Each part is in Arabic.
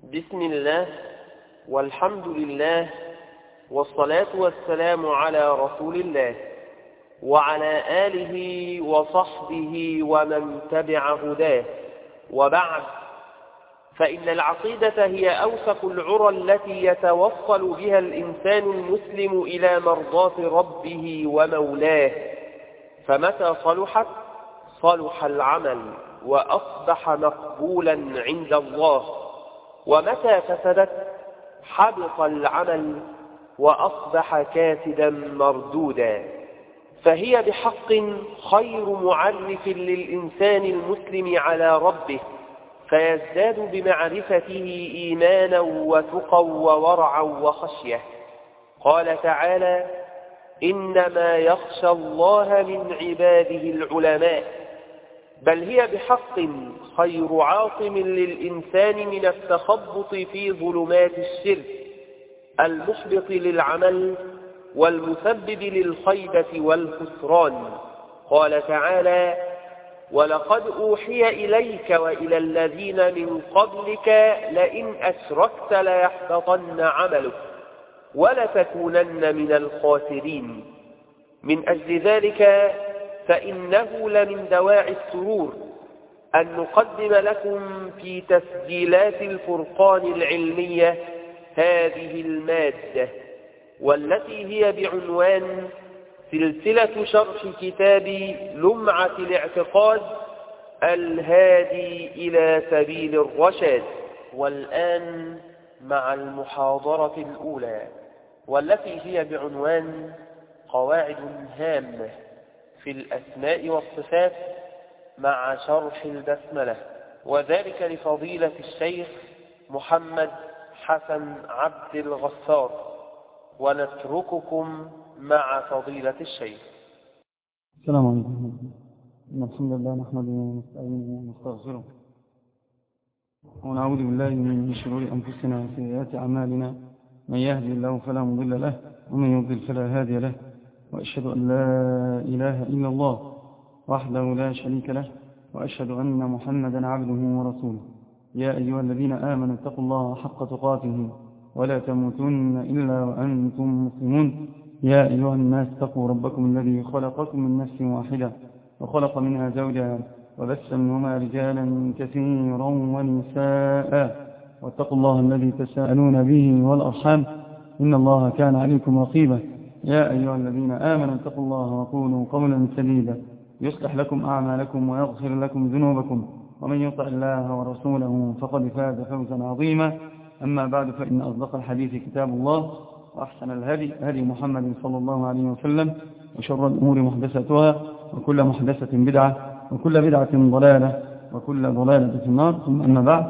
بسم الله والحمد لله والصلاة والسلام على رسول الله وعلى آله وصحبه ومن تبع هداه، وبعد، فإن العقيدة هي أوثق العرى التي يتوصل بها الإنسان المسلم إلى مرضاة ربه ومولاه، فمتى صلحت صلح العمل وأصبح مقبولا عند الله، ومتى فسدت حبط العمل وأصبح كاسدا مردودا. فهي بحق خير معرف للإنسان المسلم على ربه، فيزداد بمعرفته إيمانا وتقى وورعا وخشية. قال تعالى: إنما يخشى الله من عباده العلماء. بل هي بحق خير عاصم للإنسان من التخبط في ظلمات الشرك المحبط للعمل والمسبب للخيبة والخسران. قال تعالى: ولقد أوحي إليك وإلى الذين من قبلك لئن أشركت ليحبطن عملك ولتكونن من الخاسرين. من أجل ذلك فإنه لمن دواعي السرور أن نقدم لكم في تسجيلات الفرقان العلمية هذه المادة، والتي هي بعنوان سلسلة شرح كتاب لمعة الاعتقاد الهادي إلى سبيل الرشاد. والآن مع المحاضرة الأولى، والتي هي بعنوان قواعد هامة في الأسماء والصفات مع شرح البسملة، وذلك لفضيلة الشيخ محمد حسن عبد الغفار. ونترككم مع فضيلة الشيخ. السلام عليكم. الحمد لله نحمده ونستعينه ونستغفره ونعوذ بالله من شرور أنفسنا وسيئات أعمالنا، من يهدي الله فلا مضل له ومن يضلل فلا هادي له، وأشهد أن لا إله إلا الله وحده لا شريك له، وأشهد أن محمدا عبده ورسوله. يا أيها الذين آمنوا اتقوا الله حق تقاته ولا تموتن إلا وأنتم مسلمون. يا أيها الناس اتقوا ربكم الذي خلقكم من نفس واحدة وخلق منها زوجها وبث منهما رجالا كثيرا ونساء، واتقوا الله الذي تساءلون به والأرحام إن الله كان عليكم رقيبا. يا أيها الذين آمنوا اتقوا الله وقولوا قولا سديدا يصلح لكم أعمالكم ويغفر لكم ذنوبكم، ومن يطع الله ورسوله فقد فاز فوزا عظيما. أما بعد، فإن أصدق الحديث كتاب الله، وأحسن الهدي هدي محمد صلى الله عليه وسلم، وشر الأمور محدثاتها، وكل محدثة بدعة، وكل بدعة ضلالة، وكل ضلالة في النار. ثم أما بعد،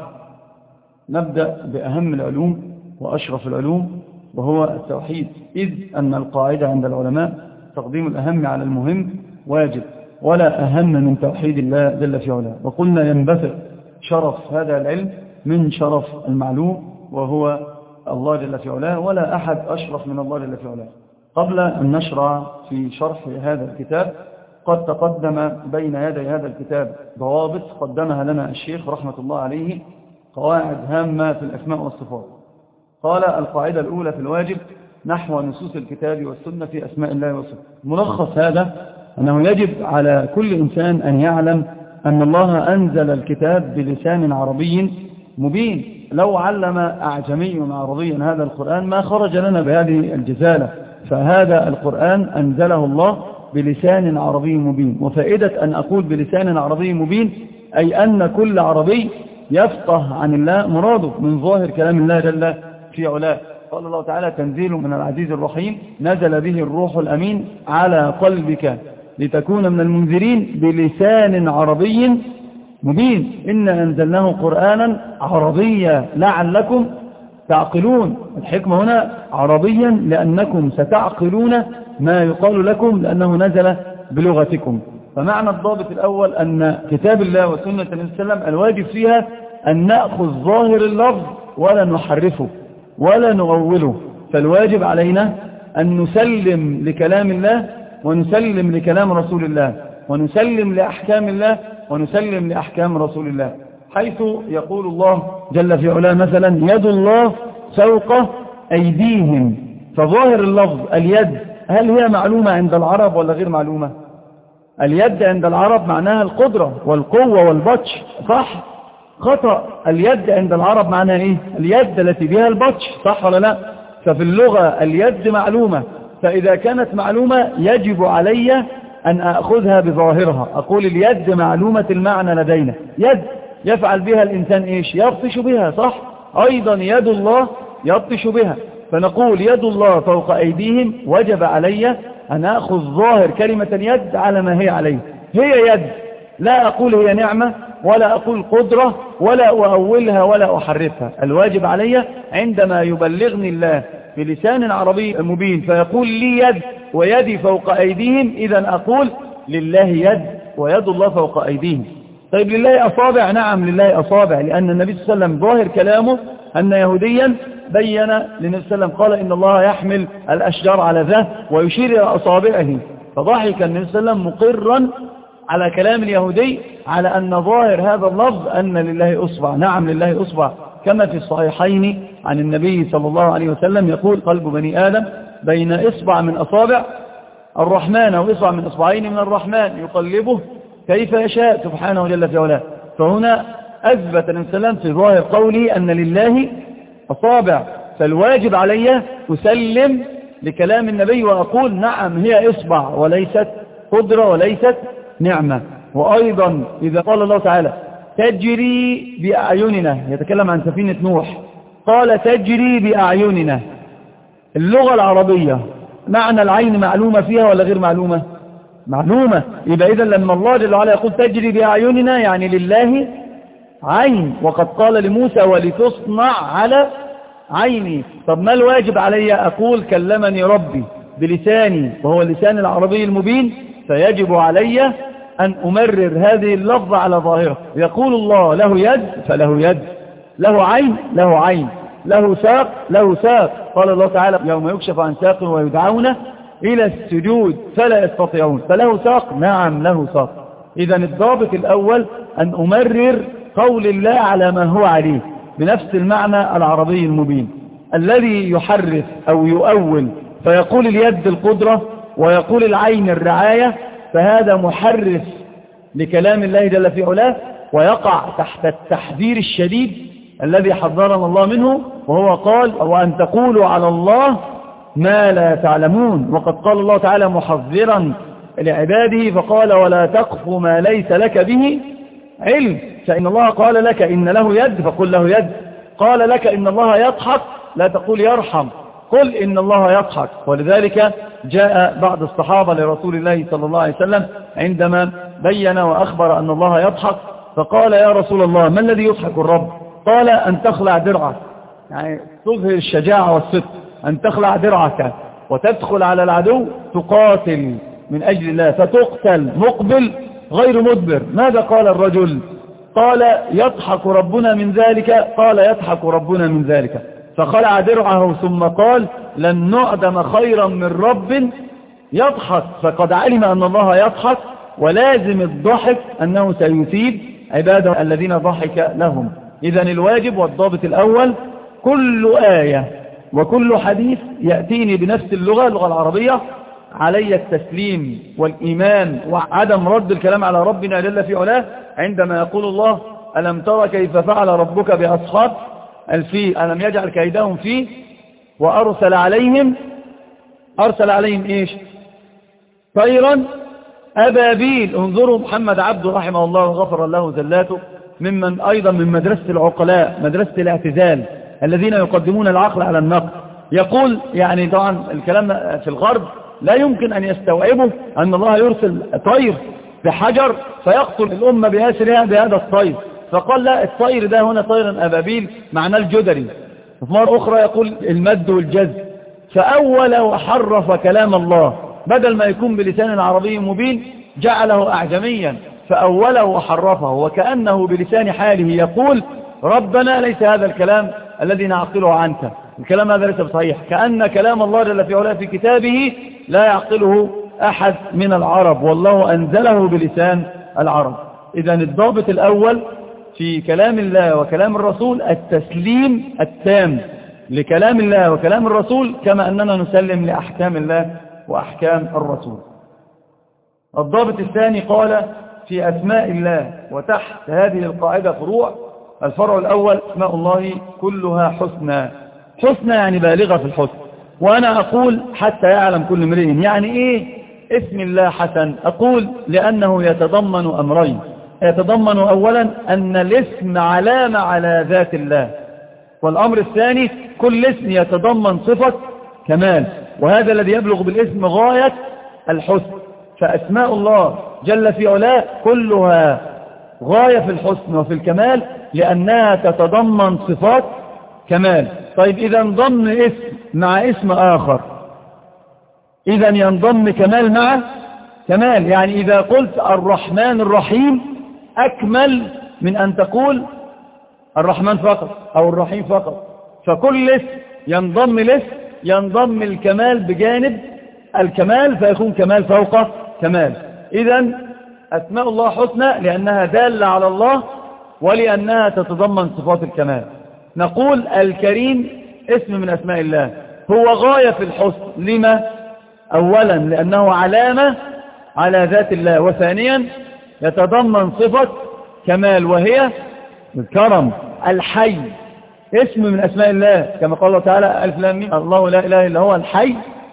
نبدأ بأهم العلوم وأشرف العلوم، وهو التوحيد، إذ أن القاعدة عند العلماء تقديم الأهم على المهم واجب، ولا أهم من توحيد الله جل في علاه. وقلنا ينبثق شرف هذا العلم من شرف المعلوم، وهو الله جل في علاه، ولا أحد أشرف من الله جل في علاه. قبل أن نشرع في شرح هذا الكتاب، قد تقدم بين يدي هذا الكتاب ضوابط قدمها لنا الشيخ رحمة الله عليه، قواعد هامة في الأسماء والصفات. قال: القاعدة الأولى في الواجب نحو نصوص الكتاب والسنة في أسماء الله وصفاته. ملخص هذا أنه يجب على كل إنسان أن يعلم أن الله أنزل الكتاب بلسان عربي مبين. لو علم أعجمي عربيا هذا القرآن ما خرج لنا بهذه الجزالة، فهذا القرآن أنزله الله بلسان عربي مبين. وفائدة أن أقول بلسان عربي مبين أي أن كل عربي يفقه عن الله مراده من ظاهر كلام الله جل في علاه. قال الله تعالى: تنزيل من العزيز الرحيم، نزل به الروح الأمين على قلبك لتكون من المنذرين بلسان عربي مبين. إنا أنزلناه قرآنا عربيا لعلكم تعقلون. الحكمة هنا عربيا لأنكم ستعقلون ما يقال لكم لأنه نزل بلغتكم. فمعنى الضابط الأول أن كتاب الله وسنة النبي صلى الله عليه وسلم الواجب فيها أن نأخذ ظاهر اللفظ ولا نحرفه ولا نغوله. فالواجب علينا أن نسلم لكلام الله ونسلم لكلام رسول الله ونسلم لأحكام الله ونسلم لأحكام رسول الله. حيث يقول الله جل في علاه مثلا يد الله فوق أيديهم، فظاهر اللفظ اليد هل هي معلومة عند العرب ولا غير معلومة؟ اليد عند العرب معناها القدرة والقوة والبطش، صح؟ خطأ. اليد عند العرب معناها ايه؟ اليد التي بها البطش، صح ولا لا؟ ففي اللغة اليد معلومة، فإذا كانت معلومة يجب علي أن أخذها بظاهرها، أقول اليد معلومة المعنى لدينا، يد يفعل بها الإنسان إيش؟ يبطش بها، صح؟ أيضا يد الله يبطش بها، فنقول يد الله فوق أيديهم، وجب علي أن أخذ ظاهر كلمة يد على ما هي عليه، هي يد، لا أقول هي نعمة ولا أقول قدرة ولا أؤولها ولا أحرفها. الواجب علي عندما يبلغني الله بلسان عربي مبين فيقول لي يد ويدي فوق أيديهم، إذن أقول لله يد ويد الله فوق أيديهم. طيب لله أصابع؟ نعم لله أصابع، لأن النبي صلى الله عليه وسلم ظاهر كلامه أن يهوديا بين للنبي صلى الله عليه وسلم قال إن الله يحمل الأشجار على ذه ويشير إلى أصابعه، فضحك النبي صلى الله عليه وسلم مقرا على كلام اليهودي على أن ظاهر هذا اللفظ أن لله أصبع. نعم لله أصبع، كما في الصحيحين عن النبي صلى الله عليه وسلم يقول قلب بني آدم بين إصبع من أصابع الرحمن أو إصبع من إصبعين من الرحمن يقلبه كيف يشاء سبحانه جل في علاه. فهنا أثبت النبي صلى الله عليه وسلم في ظاهر قوله أن لله أصابع، فالواجب علي أسلم لكلام النبي وأقول نعم هي إصبع وليست قدرة وليست نعمة. وأيضا إذا قال الله تعالى تجري بأعيننا، يتكلم عن سفينة نوح، قال تجري بأعيننا، اللغة العربية معنى العين معلومة فيها ولا غير معلومة؟ معلومة. يبقى إذن لما الله جل وعلا يقول تجري بأعيننا يعني لله عين، وقد قال لموسى ولتصنع على عيني. طب ما الواجب علي؟ أقول كلمني ربي بلساني وهو اللسان العربي المبين، فيجب علي أن أمرر هذه اللفظة على ظاهرة. يقول الله له يد فله يد، له عين له عين، له ساق له ساق. قال الله تعالى يوم يكشف عن ساق ويدعون إلى السجود فلا يستطيعون، فله ساق، نعم له ساق. إذا الضابط الأول أن أمرر قول الله على ما هو عليه بنفس المعنى العربي المبين. الذي يحرف أو يؤول فيقول اليد القدرة ويقول العين الرعاية، فهذا محرف لكلام الله جل في علاه، ويقع تحت التحذير الشديد الذي حذرنا الله منه، وهو قال وأن تقولوا على الله ما لا تعلمون. وقد قال الله تعالى محذرا لعباده فقال ولا تقف ما ليس لك به علم، فإن الله قال لك إن له يد فقل له يد، قال لك إن الله يضحك لا تقول يرحم، قل إن الله يضحك. ولذلك جاء بعض الصحابة لرسول الله صلى الله عليه وسلم عندما بين وأخبر أن الله يضحك، فقال يا رسول الله ما الذي يضحك الرب؟ قال أن تخلع درعك، يعني تظهر الشجاعة والصدق، أن تخلع درعك وتدخل على العدو تقاتل من أجل الله فتقتل مقبل غير مدبر. ماذا قال الرجل؟ قال يضحك ربنا من ذلك، قال يضحك ربنا من ذلك، فخلع درعه ثم قال لن نعدم خيرا من رب يضحك، فقد علم أن الله يضحك، ولازم الضحك أنه سيثيب عباده الذين ضحك لهم. إذن الواجب والضابط الأول كل آية وكل حديث يأتيني بنفس اللغة العربية علي التسليم والإيمان وعدم رد الكلام على ربنا جل في علاه عندما يقول الله ألم ترى كيف فعل ربك بأصحاب الفيل ألم يجعل كيدهم فيه وأرسل عليهم إيش؟ طيرا أبابيل. انظروا محمد عبده رحمه الله وغفر الله زلاته، ممن أيضا من مدرسة العقلاء، مدرسة الاعتزال الذين يقدمون العقل على النقل. يقول يعني طبعا الكلام في الغرب لا يمكن أن يستوعبه أن الله يرسل طير بحجر فيقتل الأمة بأسرها بهذا الطير، فقال لا، الطير ده هنا طير أبابيل معناه الجدري. في مرة أخرى يقول المد والجز، فأول وحرف كلام الله، بدل ما يكون بلسان عربي مبين جعله أعجميا فأوله وحرفه، وكأنه بلسان حاله يقول ربنا ليس هذا الكلام الذي نعقله عنك، الكلام هذا ليس بصحيح، كأن كلام الله جل في علاه في كتابه لا يعقله أحد من العرب، والله أنزله بلسان العرب. إذن الضابط الأول في كلام الله وكلام الرسول التسليم التام لكلام الله وكلام الرسول كما أننا نسلم لأحكام الله وأحكام الرسول. الضابط الثاني قال في أسماء الله، وتحت هذه القاعدة فروع. الفرع الأول: أسماء الله كلها حسنى. حسنى يعني بالغة في الحسن. وأنا أقول حتى يعلم كل امرئ يعني إيه اسم الله حسن. أقول لأنه يتضمن أمرين: يتضمن أولا أن الاسم علامة على ذات الله، والأمر الثاني كل اسم يتضمن صفة كمال، وهذا الذي يبلغ بالاسم غاية الحسن. فأسماء الله جل في علاه كلها غاية في الحسن وفي الكمال لأنها تتضمن صفات كمال. طيب إذا انضم اسم مع اسم آخر، إذا ينضم كمال مع كمال. يعني إذا قلت الرحمن الرحيم أكمل من أن تقول الرحمن فقط أو الرحيم فقط. فكل اسم ينضم الاسم ينضم الكمال بجانب الكمال فيكون كمال فوق كمال. إذا أسماء الله حسنى لأنها دالة على الله ولأنها تتضمن صفات الكمال. نقول الكريم اسم من أسماء الله، هو غاية في الحسن. لما؟ أولا لأنه علامة على ذات الله، وثانيا يتضمن صفة كمال وهي الكرم. الحي اسم من أسماء الله كما قال الله تعالى: ألف لام ميم الله لا إله إلا هو الحي.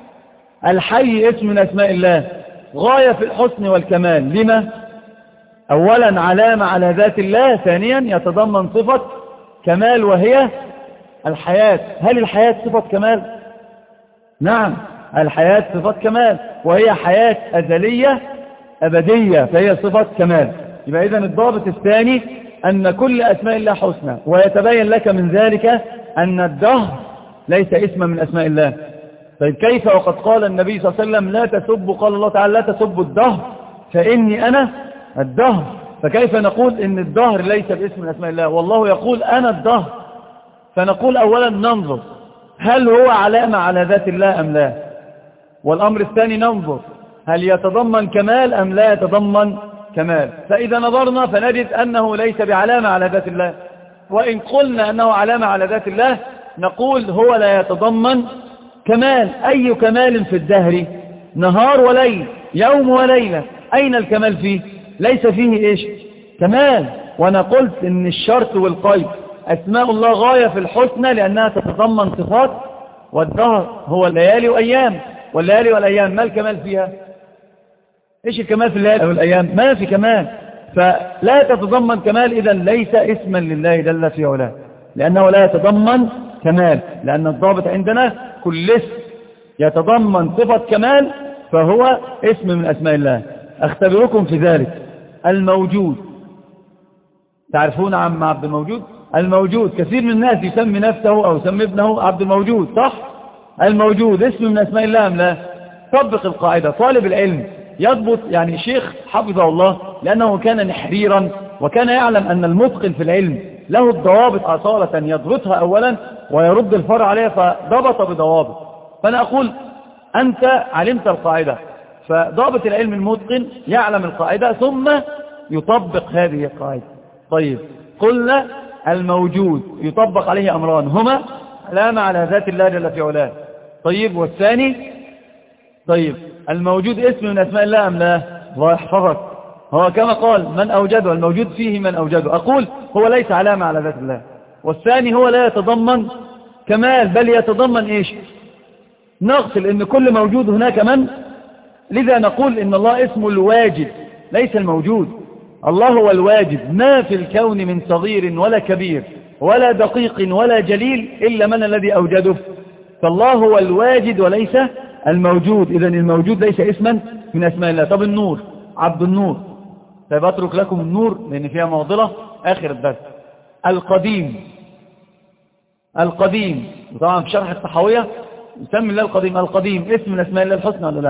الحي اسم من أسماء الله غاية في الحسن والكمال. لما؟ أولا علامة على ذات الله، ثانيا يتضمن صفة كمال وهي الحياة. هل الحياة صفة كمال؟ نعم، الحياة صفة كمال، وهي حياة أزلية أبدية، فهي صفة كمال. يبقى إذن الضابط الثاني أن كل أسماء الله حسنى، ويتبين لك من ذلك أن الدهر ليس اسما من أسماء الله. طيب كيف وقد قال النبي صلى الله عليه وسلم: لا تسبوا، قال الله تعالى: لا تسبوا الدهر فإني أنا الدهر. فكيف نقول إن الدهر ليس باسم من أسماء الله والله يقول أنا الدهر؟ فنقول أولا ننظر هل هو علامة على ذات الله أم لا، والأمر الثاني ننظر هل يتضمن كمال أم لا يتضمن كمال. فإذا نظرنا فنجد أنه ليس بعلامة على ذات الله، وإن قلنا أنه علامة على ذات الله نقول هو لا يتضمن كمال. أي كمال في الدهر؟ نهار وليل، يوم وليلة، أين الكمال فيه؟ ليس فيه إيش؟ كمال. وأنا قلت إن الشرط والقيد أسماء الله غاية في الحسنى لأنها تتضمن صفات، والدهر هو الليالي وأيام، والليالي والأيام ما الكمال فيها؟ إيش الكمال في الليالي والأيام؟ ما في كمال، فلا تتضمن كمال. إذا ليس اسما لله جل في علاه لأنه لا يتضمن كمال، لأن الضابط عندنا كل اسم يتضمن صفة كمال فهو اسم من أسماء الله. أختبركم في ذلك. الموجود، تعرفون عم عبد الموجود؟ الموجود كثير من الناس يسمي نفسه أو يسمي ابنه عبد الموجود، صح؟ الموجود اسم من أسماء الله أم لا؟ طبق القاعدة. طالب العلم يضبط، يعني الشيخ حفظه الله لأنه كان نحريرا وكان يعلم أن المتقن في العلم له الضوابط أصالة يضبطها أولا ويرد الفرع عليها، فضبط بضوابط. فأنا أقول أنت علمت القاعدة، فضابط العلم المتقن يعلم القاعدة ثم يطبق هذه القاعدة. طيب قلنا الموجود يطبق عليه أمران هما علامة على ذات الله جل في علاه. طيب والثاني؟ طيب الموجود اسم من أسماء الله أم لا؟ الله يحفظك، هو كما قال من أوجده، الموجود فيه من أوجده. أقول هو ليس علامة على ذات الله. والثاني هو لا يتضمن كمال بل يتضمن إيش؟ نقص، لأن كل موجود هناك من، لذا نقول إن الله اسمه الواجد ليس الموجود. الله هو الواجد، ما في الكون من صغير ولا كبير ولا دقيق ولا جليل إلا من الذي أوجده، فالله هو الواجد وليس الموجود. إذن الموجود ليس اسما من أسماء الله. طب النور، عبد النور، طيب أترك لكم النور لأن فيها معضلة آخر الدرس. القديم، القديم طبعا في شرح الطحاوية يسمي الله القديم. القديم اسم من أسماء الله الحسنى ولا لا؟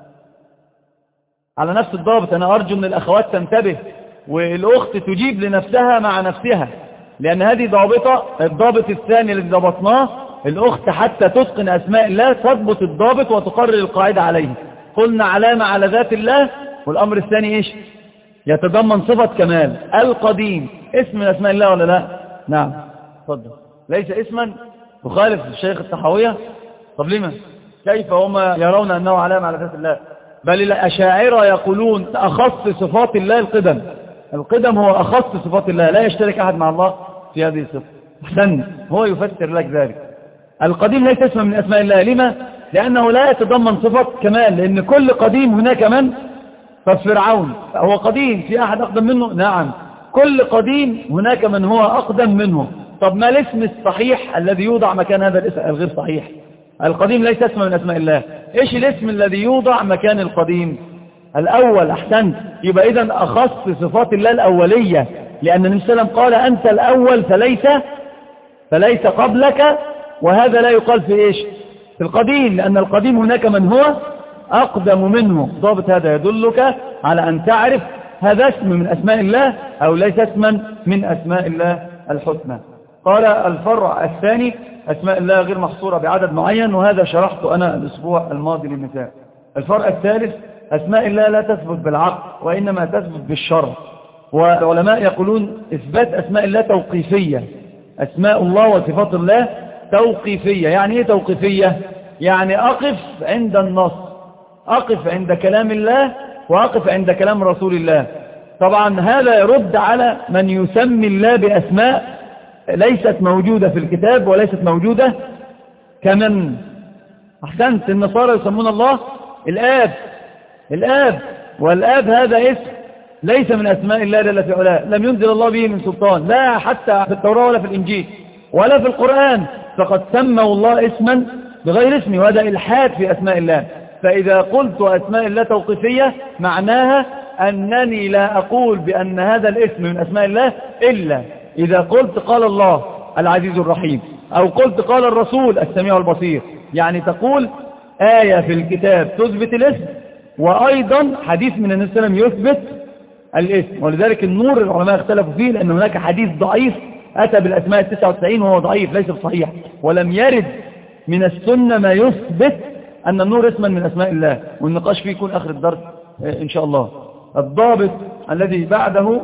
على نفس الضابط. أنا أرجو من الأخوات تنتبه والأخت تجيب لنفسها مع نفسها، لأن هذه ضابطة. الضابط الثاني الذي ضبطناه الأخت حتى تتقن أسماء الله تضبط الضابط وتقرر القاعدة عليه. قلنا علامة على ذات الله، والأمر الثاني إيش؟ يتضمن صفة كمال. القديم اسم من أسماء الله ولا لا؟ نعم. تفضل. ليس اسما تخالف الشيخ الطحاوية؟ طب لما؟ كيف هم يرون أنه علامة على ذات الله؟ بل الأشاعرة يقولون أخص صفات الله القدم. القدم هو أخص صفات الله، لا يشترك أحد مع الله في هذه الصفة. أحسن، هو يفسر لك ذلك. القديم ليس اسما من أسماء الله. لما؟ لأنه لا يتضمن صفة كمال، لأن كل قديم هناك من؟ ففرعون هو قديم، في أحد أقدم منه؟ نعم، كل قديم هناك من هو أقدم منه. طب ما الاسم الصحيح الذي يوضع مكان هذا الاسم الغير صحيح؟ القديم ليس اسم من أسماء الله. إيش الاسم الذي يوضع مكان القديم؟ الأول. أحسنت، يبقى إذن أخص صفات الله الأولية، لأن النبي صلى الله عليه وسلم قال أنت الأول فليس قبلك، وهذا لا يقال في إيش؟ في القديم، لأن القديم هناك من هو أقدم منه. ضابط هذا يدلك على أن تعرف هذا اسم من أسماء الله أو ليس اسما من أسماء الله الحسنى. قال الفرع الثاني أسماء الله غير محصورة بعدد معين، وهذا شرحته أنا الأسبوع الماضي للنساء. الفرع الثالث أسماء الله لا تثبت بالعقل وإنما تثبت بالشرع، والعلماء يقولون إثبات أسماء الله توقيفية. أسماء الله وصفات الله توقيفية. يعني إيه توقيفية؟ يعني أقف عند النص، أقف عند كلام الله وأقف عند كلام رسول الله. طبعا هذا يرد على من يسمي الله بأسماء ليست موجودة في الكتاب وليست موجودة كمن. أحسنت، النصارى يسمون الله الآب، والآب هذا اسم ليس من أسماء الله جل في علاه، لم ينزل الله به من سلطان، لا حتى في التوراة ولا في الإنجيل ولا في القرآن، فقد سموا الله اسما بغير اسمه، وهذا إلحاد في أسماء الله. فإذا قلت أسماء الله توقيفية معناها أنني لا أقول بأن هذا الاسم من أسماء الله إلا إذا قلت قال الله العزيز الرحيم، أو قلت قال الرسول السميع البصير. يعني تقول آية في الكتاب تثبت الاسم، وأيضا حديث من النبي صلى الله عليه وسلم يثبت الاسم. ولذلك النور العلماء اختلفوا فيه، لأن هناك حديث ضعيف أتى بالأسماء 99 وهو ضعيف ليس بصحيح، ولم يرد من السنة ما يثبت أن النور اسما من أسماء الله، والنقاش فيه يكون آخر الدرس إن شاء الله. الضابط الذي بعده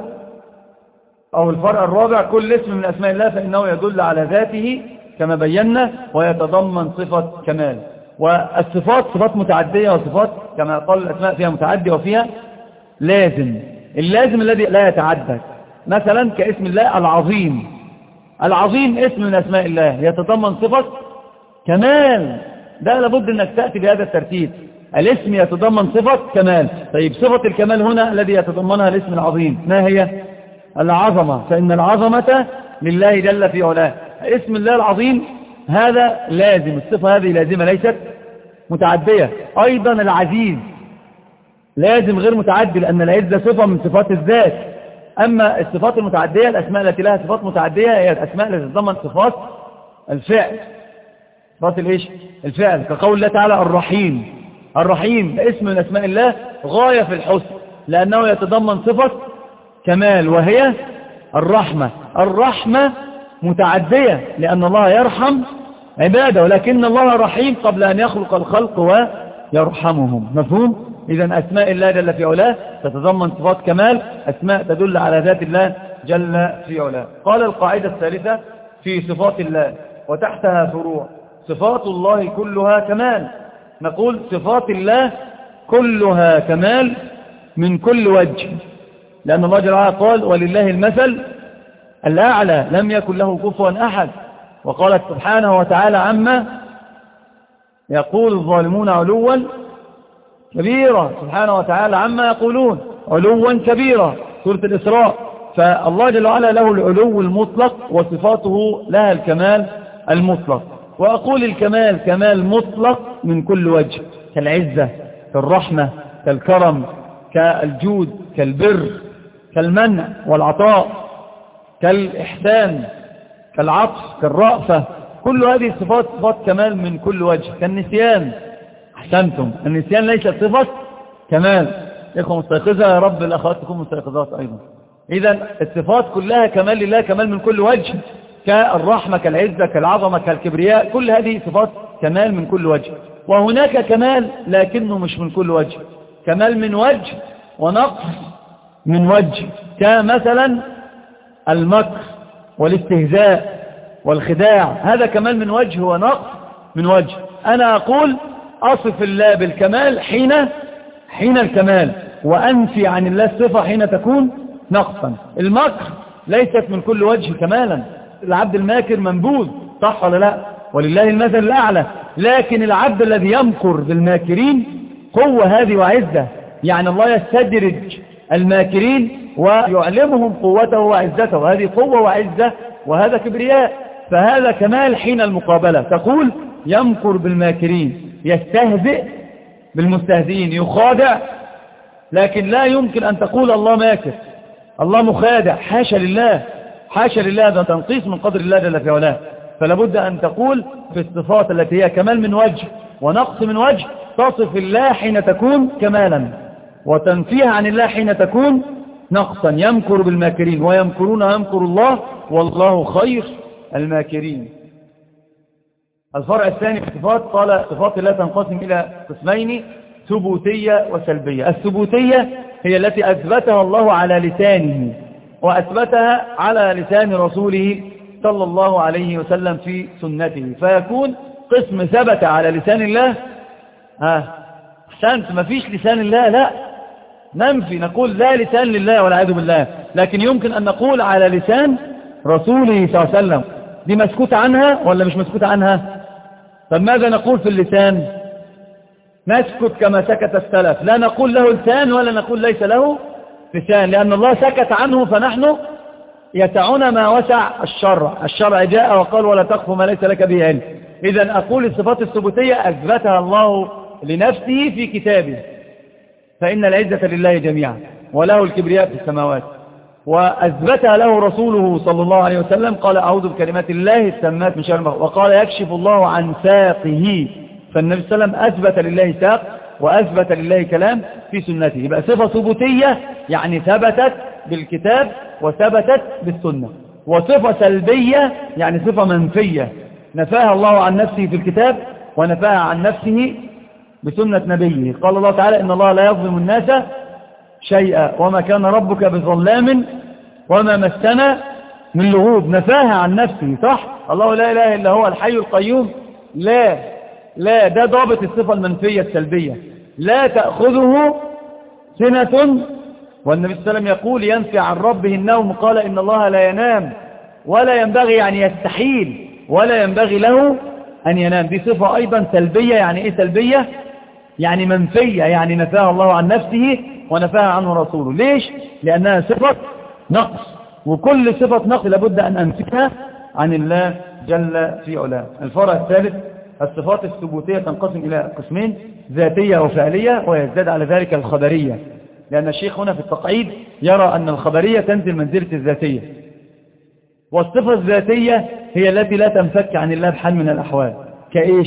أو الفرع الرابع: كل اسم من أسماء الله فإنه يدل على ذاته كما بينا ويتضمن صفة كمال. والصفات صفات متعدية، وصفات كما قال الأسماء فيها متعدي وفيها لازم. اللازم الذي لا يتعدد، مثلا كاسم الله العظيم. العظيم اسم من أسماء الله يتضمن صفة كمال، ده لابد أنك تأتي بهذا الترتيب. الاسم يتضمن صفة كمال. طيب صفة الكمال هنا الذي يتضمنها الاسم العظيم ما هي؟ العظمة، فإن العظمة لله جل في علاه. اسم الله العظيم هذا لازم، الصفة هذه لازمة ليست متعدية. أيضا العزيز لازم غير متعدي، لأن العزة صفة من صفات الذات. أما الصفات المتعدية، الأسماء التي لها صفات متعدية هي الأسماء التي تتضمن صفات الفعل. صفات الإيش؟ الفعل، كقول الله تعالى الرحيم. الرحيم اسم من أسماء الله غاية في الحسن، لأنه يتضمن صفة كمال وهي الرحمة. الرحمة متعدية لأن الله يرحم عباده، ولكن الله رحيم قبل أن يخلق الخلق ويرحمهم. مفهوم؟ إذن أسماء الله جل في علاه تتضمن صفات كمال، أسماء تدل على ذات الله جل في علاه. قال القاعدة الثالثة في صفات الله وتحتها فروع: صفات الله كلها كمال. نقول صفات الله كلها كمال من كل وجه، لأن الله جل وعلا قال ولله المثل الأعلى لم يكن له كفوا أحد. وقال سبحانه وتعالى عما يقول الظالمون علوا كبيرا، سبحانه وتعالى عما يقولون علوا كبيرا، سورة الإسراء. فالله جل وعلا له العلو المطلق وصفاته لها الكمال المطلق. وأقول الكمال كمال مطلق من كل وجه، كالعزة، كالرحمة، كالكرم، كالجود، كالبر، كالمنع والعطاء، كالإحسان، كالعطف، كالرأفة. كل هذه الصفات صفات كمال من كل وجه. كالنسيان، أحسنتم، النسيان ليست صفة كمال. إخوة مستيقظة، يا رب الأخوات تكون مستيقظات أيضا. إذن الصفات كلها كمال لله، كمال من كل وجه، كالرحمة، كالعزة، كالعظمة، كالكبرياء. كل هذه صفات كمال من كل وجه. وهناك كمال لكنه مش من كل وجه، كمال من وجه ونقص من وجه. كمثلا المكر والاستهزاء والخداع، هذا كمال من وجه ونقص من وجه. أنا أقول أصف الله بالكمال حين الكمال، وأنفي عن الله الصفة حين تكون نقصا. المكر ليست من كل وجه كمالا، العبد الماكر منبوذ، صح ولا لا؟ ولله المثل الأعلى. لكن العبد الذي يمكر بالماكرين قوة هذه وعزة، يعني الله يستدرج الماكرين ويعلمهم قوته وعزته، هذه قوة وعزة وهذا كبرياء. فهذا كمال حين المقابلة. تقول يمكر بالماكرين، يستهزئ بالمستهزئين، يخادع، لكن لا يمكن أن تقول الله ماكر، الله مخادع، حاشا لله، حاشا لله، هذا تنقيص من قدر الله جل في علاه. فلا بد أن تقول في الصفات التي هي كمال من وجه ونقص من وجه، تصف الله حين تكون كمالا، وتنفيها عن الله حين تكون نقصا. يمكر بالماكرين ويمكرون ويمكر الله والله خير الماكرين. الفرع الثاني في الصفات، قال صفات الله تنقسم إلى قسمين، ثبوتية وسلبية. الثبوتية هي التي أثبتها الله على لسانه وأثبتها على لسان رسوله صلى الله عليه وسلم في سنته، فيكون قسم ثبت على لسان الله. أحسنت، ما فيش لسان الله، لا ننفي، نقول لا لسان لله والعياذ بالله، لكن يمكن أن نقول على لسان رسوله صلى الله عليه وسلم. دي مسكوت عنها ولا مش مسكوت عنها؟ طب ماذا نقول في اللسان؟ نسكت كما سكت السلف، لا نقول له لسان ولا نقول ليس له لسان، لأن الله سكت عنه، فنحن يسعنا ما وسع الشرع جاء وقال ولا تقف ما ليس لك به علم. إذن أقول الصفات الثبوتية أثبتها الله لنفسه في كتابه، فإن العزة لله جميعا وله الكبرياء في السماوات، وأثبتها له رسوله صلى الله عليه وسلم، قال أعوذ بكلمات الله التامات من شر ما خلق، وقال يكشف الله عن ساقه، فالنبي صلى الله عليه وسلم أثبت لله ساق وأثبت لله كلام في سنته. يبقى صفة ثبوتية يعني ثبتت بالكتاب وثبتت بالسنة. وصفة سلبية يعني صفة منفية نفاها الله عن نفسه في الكتاب ونفاها عن نفسه بسنة نبيه. قال الله تعالى إن الله لا يظلم الناس شيئا وما كان ربك بظلام وما مسنا من لغوب، نفاها عن نفسه، صح؟ الله لا إله إلا هو الحي القيوم، لا ده ضابط الصفة المنفية السلبية، لا تأخذه سنة، والنبي صلى الله عليه وسلم يقول ينفي عن ربه النوم، قال إن الله لا ينام ولا ينبغي، يعني يستحيل ولا ينبغي له أن ينام. دي صفة أيضا سلبية. يعني إيه سلبية؟ يعني منفية، يعني نفاها الله عن نفسه ونفاها عنه رسوله. ليش؟ لأنها صفة نقص، وكل صفة نقص لابد أن أنفيها عن الله جل في علاه. الفرع الثالث، الصفات الثبوتية تنقسم إلى قسمين، ذاتية وفعلية، ويزداد على ذلك الخبرية، لأن الشيخ هنا في التقعيد يرى أن الخبرية تنزل منزلة الذاتية. والصفة الذاتية هي التي لا تنفك عن الله بحال من الأحوال. كإيش؟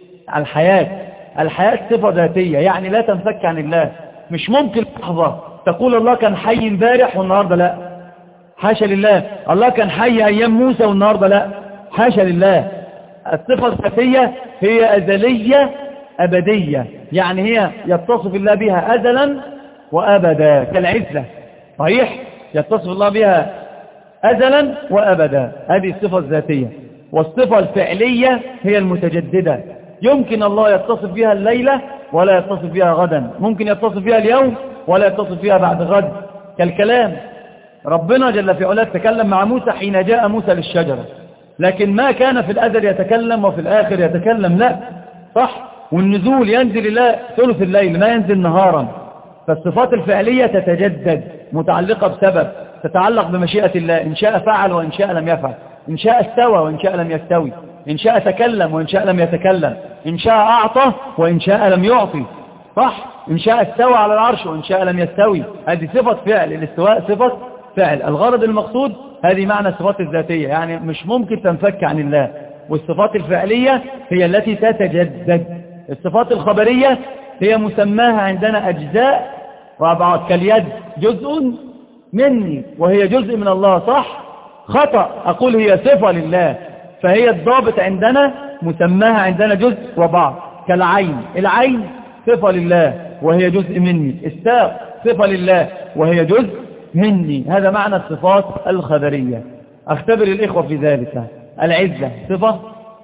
الحياة صفة ذاتية، يعني لا تنفك عن الله. مش ممكن لحظة تقول الله كان حي امبارح والنهاردة لا، حاشا لله. الله كان حي أيام موسى والنهاردة لا، حاشا لله. الصفة الذاتية هي أزلية أبدية، يعني هي يتصف الله بها أزلا وأبدا، كالعزة، صحيح؟ يتصف الله بها أزلا وأبدا، هذه الصفة الذاتية. والصفة الفعلية هي المتجددة، يمكن الله يتصف بها الليلة ولا يتصف بها غدا، ممكن يتصف بها اليوم ولا يتصف بها بعد غد، كالكلام. ربنا جل في علاه تكلم مع موسى حين جاء موسى للشجرة، لكن ما كان في الأزل يتكلم وفي الآخر يتكلم، لا، صح؟ والنزول ينزل الله ثلث الليل، ما ينزل نهارا. فالصفات الفعلية تتجدد، متعلقة بسبب، تتعلق بمشيئة الله، إن شاء فعل وإن شاء لم يفعل، إن شاء استوى وإن شاء لم يستوي، إن شاء تكلم وإن شاء لم يتكلم، إن شاء أعطى وإن شاء لم يعطي، صح؟ إن شاء استوى على العرش وإن شاء لم يستوي. هذه صفة فعل، الاستواء صفة فعل. الغرض المقصود هذه معنى الصفات الذاتية، يعني مش ممكن تنفك عن الله. والصفات الفعلية هي التي تتجدد. الصفات الخبرية هي مسماها عندنا أجزاء وأبعاد، كاليد جزء مني وهي جزء من الله، صح؟ خطأ أقول هي صفة لله، فهي الضابط عندنا مسماها عندنا جزء وبعض. كالعين، العين صفة لله وهي جزء مني، الساق صفة لله وهي جزء مني. هذا معنى الصفات الخبرية. اختبر الإخوة في ذلك. العزة صفة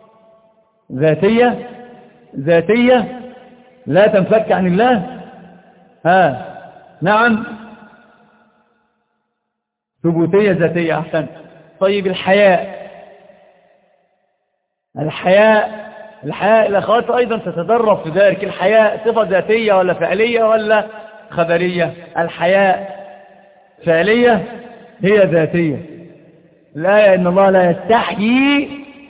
ذاتية لا تنفك عن الله. نعم، ثبوتية ذاتية. أحسن. طيب الحياء الأخوات أيضا تتدرب في ذلك. الحياء صفة ذاتية ولا فعلية ولا خبرية؟ الحياء فعلية هي ذاتية. لا، إن الله لا يستحيي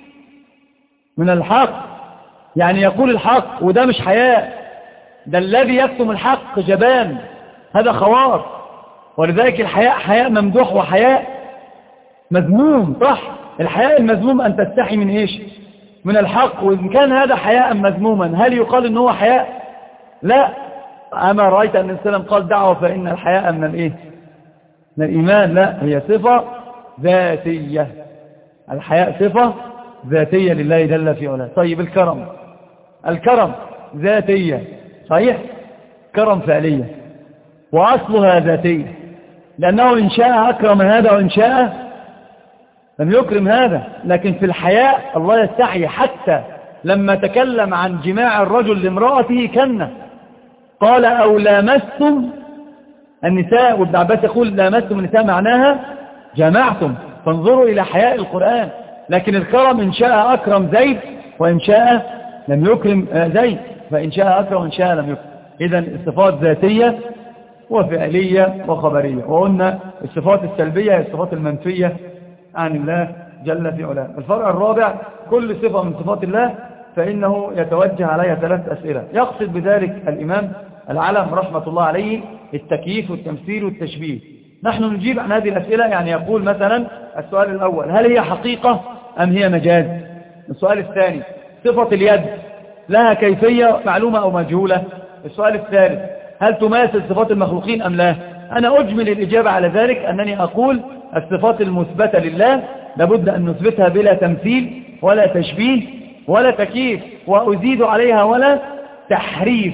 من الحق، يعني يقول الحق، وده مش حياء، ده الذي يكتم الحق جبان، هذا خوار. ولذلك الحياء حياء ممدوح وحياء مذموم. صح، الحياء المذموم أن تستحي من إيش؟ من الحق. وإن كان هذا حياء مذموما هل يقال إنه هو حياء؟ لا. أما رأيت أن السلام قال دعوة فإن الحياء من الإيه؟ من الإيمان. لا، هي صفة ذاتية. الحياء صفة ذاتية لله جل في علاه. طيب الكرم ذاتية صحيح، كرم فعلية، وأصلها ذاتية، لأنه إن شاء أكرم هذا وإن شاء لم يكرم هذا. لكن في الحياء الله يستحي، حتى لما تكلم عن جماع الرجل لامرأته كنه قال أو لامستم النساء، وابن عباس يقول لامستم النساء معناها جمعتم. فانظروا إلى حياء القرآن. لكن الكرم إن شاء أكرم زيد وإن شاء لم يكرم زيد، فإن شاء أكرم وإن شاء لم يكرم. إذن الصفات ذاتية وفعلية وخبرية. وقلنا الصفات السلبية هي الصفات المنفية عن الله جل في علاه. الفرع الرابع، كل صفة من صفات الله فإنه يتوجه عليها 3 أسئلة. يقصد بذلك الإمام العلم رحمة الله عليه التكييف والتمثيل والتشبيه. نحن نجيب عن هذه الأسئلة. يعني يقول مثلا السؤال الأول هل هي حقيقة أم هي مجاز؟ السؤال الثاني صفة اليد لها كيفية معلومة أو مجهولة؟ السؤال الثالث هل تماثل صفات المخلوقين أم لا؟ أنا أجمل الإجابة على ذلك أنني أقول الصفات المثبتة لله لابد أن نثبتها بلا تمثيل ولا تشبيه ولا تكييف، وأزيد عليها ولا تحريف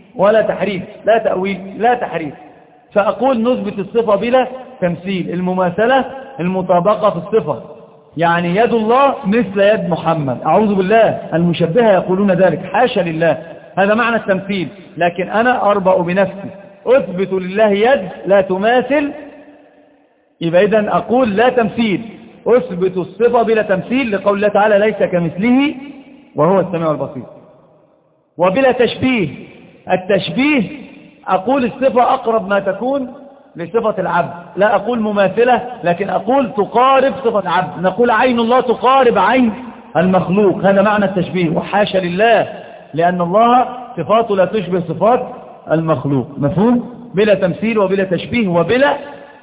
لا تأويل لا تحريف. فأقول نثبت الصفة بلا تمثيل، المماثلة المطابقة في الصفة. يعني يد الله مثل يد محمد، أعوذ بالله، المشبهة يقولون ذلك، حاشا لله، هذا معنى التمثيل. لكن أنا أربأ بنفسي، أثبت لله يد لا تماثل، يبقى إذن أقول لا تمثيل، أثبت الصفة بلا تمثيل لقول الله تعالى ليس كمثله وهو السميع البصير. وبلا تشبيه، التشبيه أقول الصفة أقرب ما تكون لصفة العبد، لا أقول مماثلة، لكن أقول تقارب صفة العبد. نقول عين الله تقارب عين المخلوق، هذا معنى التشبيه، وحاشا لله، لأن الله صفاته لا تشبه صفات المخلوق. مفهوم؟ بلا تمثيل وبلا تشبيه وبلا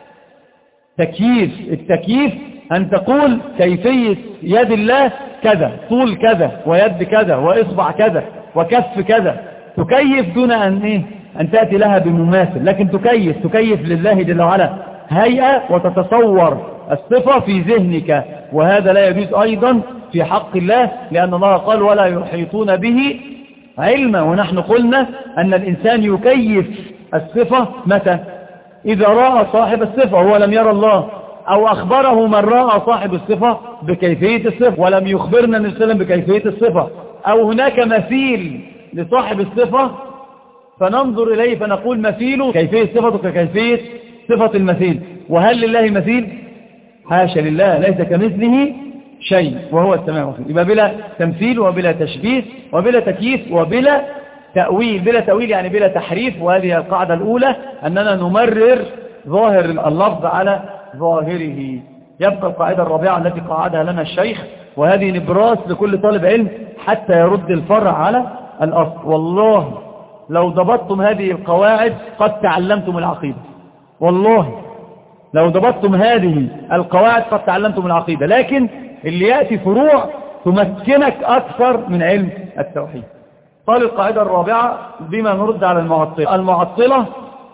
تكييف. التكييف أن تقول كيفية يد الله كذا، طول كذا، ويد كذا، وإصبع كذا، وكف كذا، تكيف دون أن تأتي لها بمماثل، لكن تكيف لله جل وعلا هيئة وتتصور الصفة في ذهنك، وهذا لا يجوز أيضا في حق الله، لأن الله قال ولا يحيطون به علما. ونحن قلنا أن الإنسان يكيف الصفة متى؟ إذا رأى صاحب الصفة هو لم يرى الله، أو أخبره من رأى صاحب الصفة بكيفية الصفة ولم يخبرنا نسلم بكيفية الصفة، أو هناك مثيل لصاحب الصفة فننظر إليه فنقول مثيله كيفية صفته ككيفية صفة المثيل. وهل لله مثيل؟ حاشا لله، ليس كمثله شيء وهو السميع البصير. يبقى بلا تمثيل وبلا تشبيه وبلا تكييف وبلا تأويل. بلا تأويل يعني بلا تحريف، وهذه القاعدة الأولى أننا نمرر ظاهر اللفظ على ظاهره. يبقى القاعدة الرابعة التي قاعدها لنا الشيخ، وهذه نبراس لكل طالب علم حتى يرد الفرع على الأصل. والله لو ضبطتم هذه القواعد قد تعلمتم العقيدة، والله لو ضبطتم هذه القواعد قد تعلمتم العقيدة. لكن اللي يأتي فروع تمكنك أكثر من علم التوحيد. قال القاعدة الرابعة بما نرد على المعطلة. المعطلة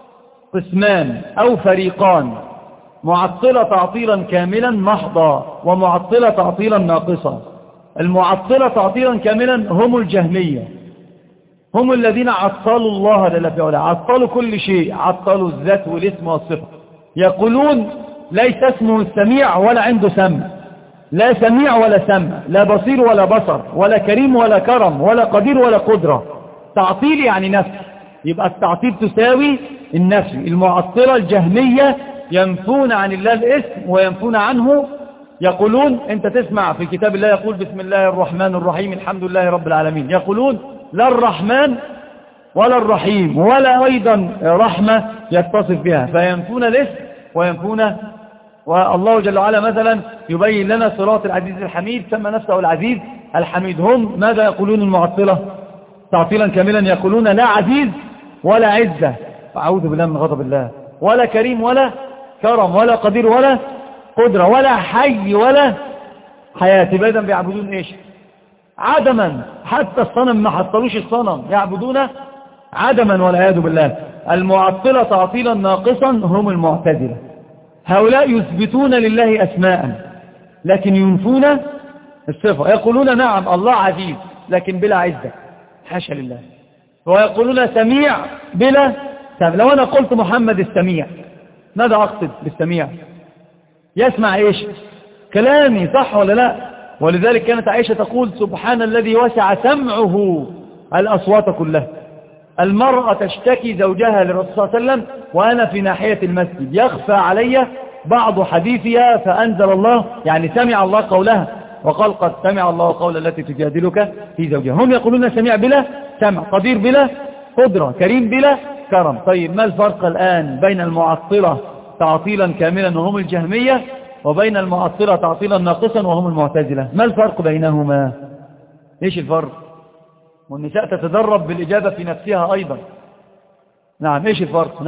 قسمان أو فريقان، معطلة تعطيلا كاملا محضا، ومعطلة تعطيلا ناقصا. المعطلة تعطيلا كاملا هم الجهمية، هم الذين عطلوا الله جل في علاه، عطلوا كل شيء، عطلوا الذات والاسم والصفة. يقولون ليس اسمه السميع ولا عنده سمع، لا سميع ولا سمع، لا بصير ولا بصر، ولا كريم ولا كرم، ولا قدير ولا قدرة. تعطيل يعني نفي، يبقى التعطيل تساوي النفي. المعطلة الجهمية ينفون عن الله الاسم وينفون عنه، يقولون انت تسمع في كتاب الله يقول بسم الله الرحمن الرحيم الحمد لله رب العالمين، يقولون لا الرحمن ولا الرحيم ولا أيضا رحمة يتصف بها، فينفون الاسم وينفون. والله جل وعلا مثلا يبين لنا صراط العزيز الحميد، سمى نفسه العزيز الحميد. هم ماذا يقولون المعطلة؟ تعطيلا كاملا، يقولون لا عزيز ولا عزة، أعوذ بالله من غضب الله، ولا كريم ولا كرم، ولا قدير ولا قدرة، ولا حي ولا حياة. إذن بيعبدون إيش؟ عدما. حتى الصنم ما حصلوش الصنم، يعبدون عدما والعياذ بالله. المعطلة تعطيلا ناقصا هم المعتزلة. هؤلاء يثبتون لله أسماء لكن ينفون الصفة. يقولون نعم الله عزيز لكن بلا عزة، حاشا لله. ويقولون سميع بلا سمع. لو أنا قلت محمد السميع ماذا أقصد بالسميع؟ يسمع إيش؟ كلامي، صح ولا لا؟ ولذلك كانت عائشة تقول سبحان الذي وسع سمعه الأصوات كلها. المرأة تشتكي زوجها للرسول صلى الله عليه وسلم وأنا في ناحية المسجد، يخفى علي بعض حديثها فأنزل الله، يعني سمع الله قولها وقال قد سمع الله قول التي تجادلك في زوجها. هم يقولون سميع بلا سمع، قدير بلا قدرة، كريم بلا كرم. طيب ما الفرق الآن بين المعطلة تعطيلا كاملا وهم الجهمية وبين المعطلة تعطيلا ناقصا وهم المعتزلة؟ ما الفرق بينهما؟ ايش الفرق؟ والنساء تتدرب بالإجابة في نفسها أيضا. نعم، ايش الفرق؟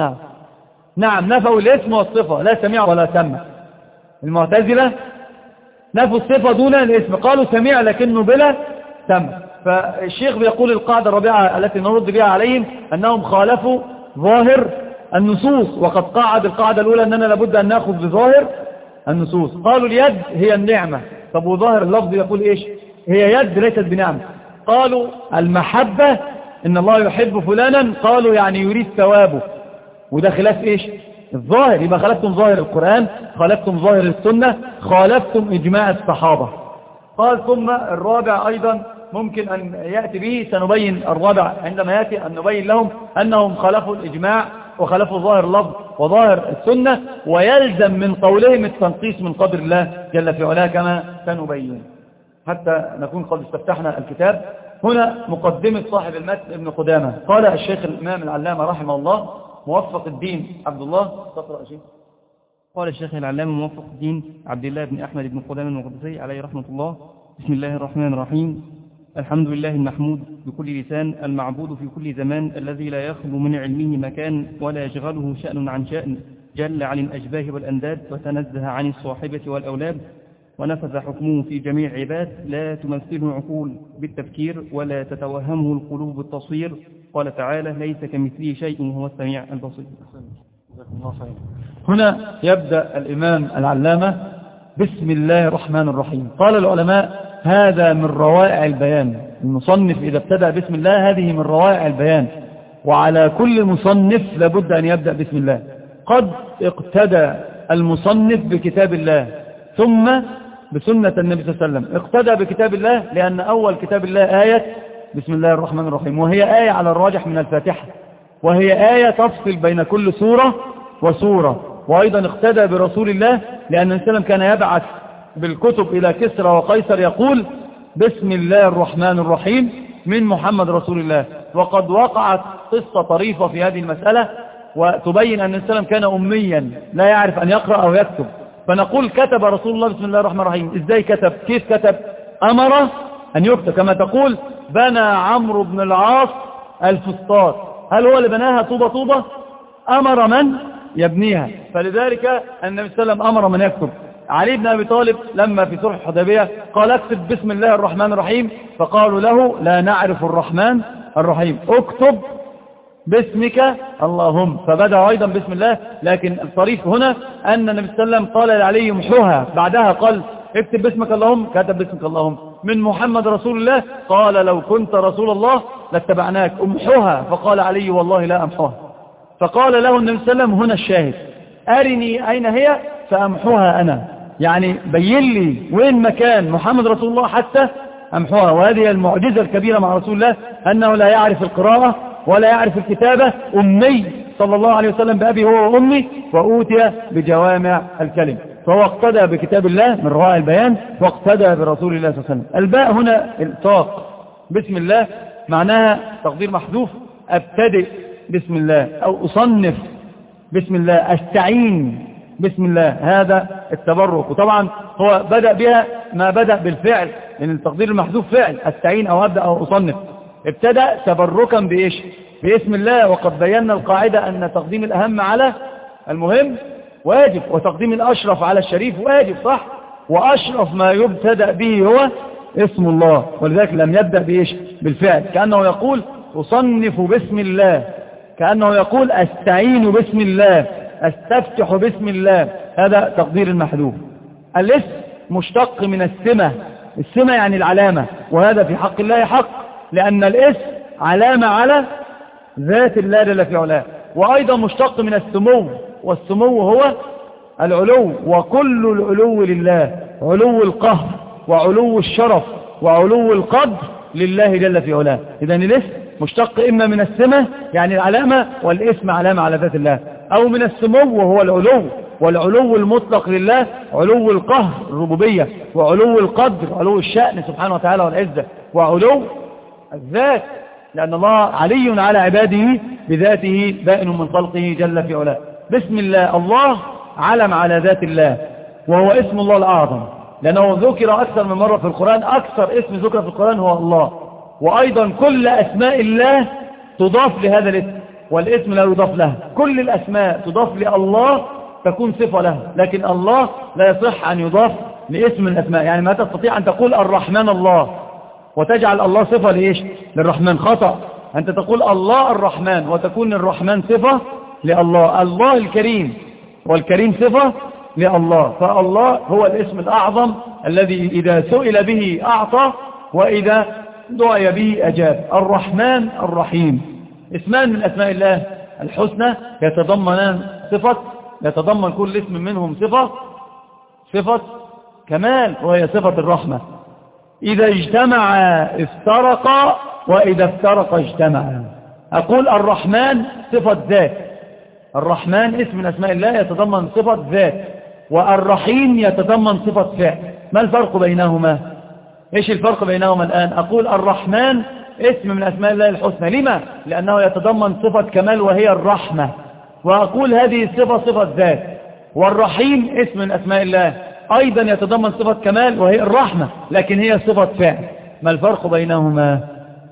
نعم نفوا الاسم والصفة، لا سميع ولا سمع. المعتزلة نفوا الصفة دون الاسم، قالوا سميع لكنه بلا سمع. فالشيخ بيقول القاعدة الرابعة التي نرد بها عليهم أنهم خالفوا ظاهر النصوص، وقد قاعد القاعدة الأولى أننا لابد أن نأخذ بظاهر النصوص. قالوا اليد هي النعمة، طب وظاهر اللفظ يقول إيش؟ هي يد ليست بنعمة. قالوا المحبة إن الله يحب فلانا، قالوا يعني يريد ثوابه، وده خلاف إيش؟ الظاهر. يبقى خالفتم ظاهر القرآن، خالفتم ظاهر السنة، خالفتم إجماع الصحابة. قال ثم الرابع أيضا ممكن أن يأتي به، سنبين الرابع عندما يأتي أن نبين لهم أنهم خالفوا الإجماع وخالفوا ظاهر اللفظ وظاهر السنة، ويلزم من قولهم التنقيص من قدر الله جل في علاه كما سنبين. حتى نكون قد استفتحنا الكتاب. هنا مقدمة صاحب المتن ابن قدامة. قال الشيخ الإمام العلامة رحمه الله موفق الدين عبد الله، تقرأ شيء. قال الشيخ العلامة موفق الدين عبد الله بن أحمد بن قدامة المقدسي عليه رحمة الله: بسم الله الرحمن الرحيم. الحمد لله المحمود بكل لسان، المعبود في كل زمان، الذي لا يخلو من علمه مكان ولا يشغله شأن عن شأن، جل عن الأشباه والأنداد وتنزه عن الصاحبة والأولاد، ونفذ حكمه في جميع عباد، لا تمثله عقول بالتفكير ولا تتوهمه القلوب بالتصوير. قال تعالى: ليس كمثله شيء وهو السميع البصير. هنا يبدأ الإمام العلامة بسم الله الرحمن الرحيم. قال العلماء هذا من روائع البيان. المصنف إذا ابتدأ بسم الله هذه من روائع البيان، وعلى كل مصنف لابد أن يبدأ بسم الله. قد اقتدى المصنف بكتاب الله ثم بسنة النبي صلى الله عليه وسلم. اقتدى بكتاب الله لأن أول كتاب الله آية بسم الله الرحمن الرحيم، وهي آية على الراجح من الفاتحة، وهي آية تفصل بين كل سورة وسورة. وأيضا اقتدى برسول الله لأن النبي صلى الله عليه وسلم كان يبعث بالكتب إلى كسرى وقيصر يقول بسم الله الرحمن الرحيم من محمد رسول الله. وقد وقعت قصة طريفة في هذه المسألة وتبين أن النبي صلى الله عليه وسلم كان أميا لا يعرف أن يقرأ أو يكتب، فنقول كتب رسول الله بسم الله الرحمن الرحيم. إزاي كتب؟ كيف كتب؟ أمر أن يكتب، كما تقول بنى عمرو بن العاص الفسطاط، هل هو اللي بناها طوبة طوبة؟ أمر من يبنيها. فلذلك النبي صلى الله عليه وسلم أمر من يكتب. علي بن أبي طالب لما في صلح الحديبية قال اكتب بسم الله الرحمن الرحيم، فقالوا له لا نعرف الرحمن الرحيم، اكتب باسمك اللهم، فبدأ أيضا بسم الله. لكن الطريف هنا أن النبي صلى الله عليه وسلم قال لعلي امحوها، بعدها قال اكتب باسمك اللهم، كتب باسمك اللهم. من محمد رسول الله قال لو كنت رسول الله لاتبعناك، امحوها، فقال علي والله لا امحوها. فقال له النبي صلى الله عليه وسلم هنا الشاهد أرني أين هي فأمحوها أنا، يعني بين لي وين مكان محمد رسول الله حتى أمحوها. وهذه المعجزة الكبيرة مع رسول الله أنه لا يعرف القراءة ولا يعرف الكتابة، أمي صلى الله عليه وسلم بأبي هو وأمي، وأوتي بجوامع الكلم، فهو اقتدى بكتاب الله من رواء البيان واقتدى برسول الله صلى الله عليه وسلم. الباء هنا الطاق بسم الله معناها تقدير محذوف، أبتدئ بسم الله أو أصنف بسم الله، أستعين بسم الله، هذا التبرك. وطبعا هو بدأ بها ما بدأ بالفعل، لأن التقدير المحذوف فعل، أستعين أو أبدأ أو أصنف. ابتدأ تبركا بإيش؟ باسم الله. وقد بينا القاعدة أن تقديم الأهم على المهم واجب، وتقديم الأشرف على الشريف واجب، صح؟ وأشرف ما يبتدأ به هو اسم الله، ولذلك لم يبدأ بإيش؟ بالفعل، كأنه يقول أصنف باسم الله، كأنه يقول أستعين باسم الله، أستفتح باسم الله، هذا تقدير المحذوف. الاسم مشتق من السمة، السمة يعني العلامة، وهذا في حق الله حق، لأن الاسم علامة على ذات الله جل في علاه. وأيضا مشتق من السمو، والسمو هو العلو، وكل العلو لله، علو القهر وعلو الشرف وعلو القدر لله جل في علاه. إذن الاسم مشتق إما من السمة يعني العلامة، والاسم علامة على ذات الله، أو من السمو وهو العلو، والعلو المطلق لله علو القهر الربوبية، وعلو القدر علو الشأن سبحانه وتعالى والعزة، وعلو الذات، لأن الله علي على عباده بذاته بائن من خلقه جل في علاه. بسم الله، الله علم على ذات الله، وهو اسم الله الأعظم، لأنه ذكر أكثر من مرة في القرآن، أكثر اسم ذكر في القرآن هو الله. وأيضا كل أسماء الله تضاف لهذا الاسم، والاسم لا يضاف له. كل الأسماء تضاف لله تكون صفة له، لكن الله لا يصح أن يضاف لاسم من الأسماء. يعني ما تستطيع أن تقول الرحمن الله وتجعل الله صفة لإيش؟ للرحمن، خطأ. أنت تقول الله الرحمن وتكون الرحمن صفة لله. الله الكريم والكريم صفة لله، فالله هو الاسم الأعظم الذي إذا سئل به أعطى وإذا دعي به أجاب. الرحمن الرحيم اسمان من أسماء الله الحسنى، يتضمن كل اسم منهم صفة كمال، وهي صفة الرحمة. إذا اجتمع افترق، وإذا افترق اجتمع. أقول الرحمن صفة ذات، الرحمن اسم من أسماء الله يتضمن صفة ذات، والرحيم يتضمن صفة فعل. ما الفرق بينهما؟ إيش الفرق بينهما الآن؟ أقول الرحمن اسم من أسماء الله الحسنى، لما؟ لأنه يتضمن صفة كمال وهي الرحمة، وأقول هذه الصفة صفة ذات. والرحيم اسم من أسماء الله أيضا يتضمن صفة كمال وهي الرحمة، لكن هي صفة فعل. ما الفرق بينهما؟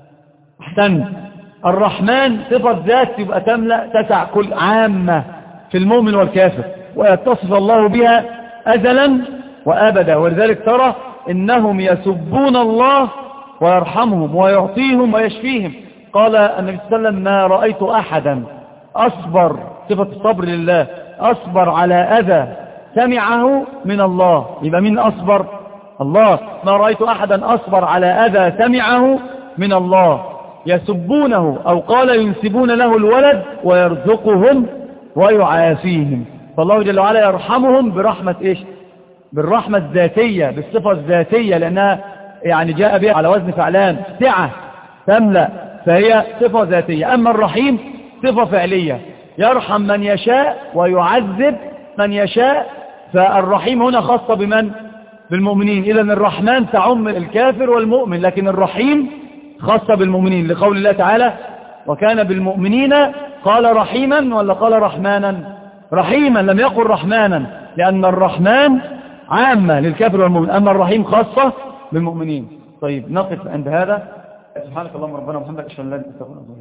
أحسن، الرحمن صفة ذات يبقى تملأ تسع كل عامة في المؤمن والكافر، ويتصف الله بها أزلا وأبدا. ولذلك ترى إنهم يسبون الله ويرحمهم ويعطيهم ويشفيهم. قال النبي صلى الله عليه وسلم ما رأيت أحدا أصبر، صفة الصبر لله، أصبر على أذى سمعه من الله. يبقى مين أصبر؟ الله. ما رأيت أحدا أصبر على أذى سمعه من الله. يسبونه، أو قال ينسبون له الولد ويرزقهم ويعافيهم. فالله جل وعلا يرحمهم برحمة إيش؟ بالرحمة الذاتية، بالصفة الذاتية، لأنها يعني جاء بها على وزن فعلان، سعة تملأ، فهي صفة ذاتية. أما الرحيم صفة فعلية، يرحم من يشاء ويعذب من يشاء. فالرحيم هنا خاصة بمن؟ بالمؤمنين. إذن الرحمن تعم الكافر والمؤمن، لكن الرحيم خاصة بالمؤمنين، لقول الله تعالى وكان بالمؤمنين قال رحيما ولا قال رحمانا؟ رحيما، لم يقل رحمانا، لأن الرحمن عامة للكافر والمؤمن، أما الرحيم خاصة بالمؤمنين. طيب نقف عند هذا. سبحانك اللهم ربنا وبحمدك، أشهد أن لا إله إلا أنت، أستغفرك.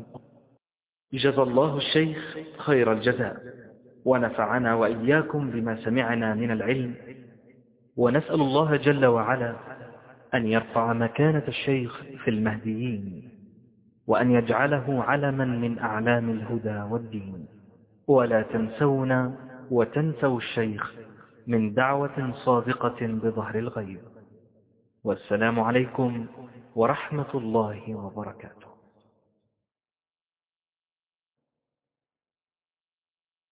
جزا الله الشيخ خير الجزاء، ونفعنا وإياكم بما سمعنا من العلم، ونسأل الله جل وعلا أن يرفع مكانة الشيخ في المهديين، وأن يجعله علما من أعلام الهدى والدين. ولا تنسونا وتنسوا الشيخ من دعوة صادقة بظهر الغيب. والسلام عليكم ورحمة الله وبركاته.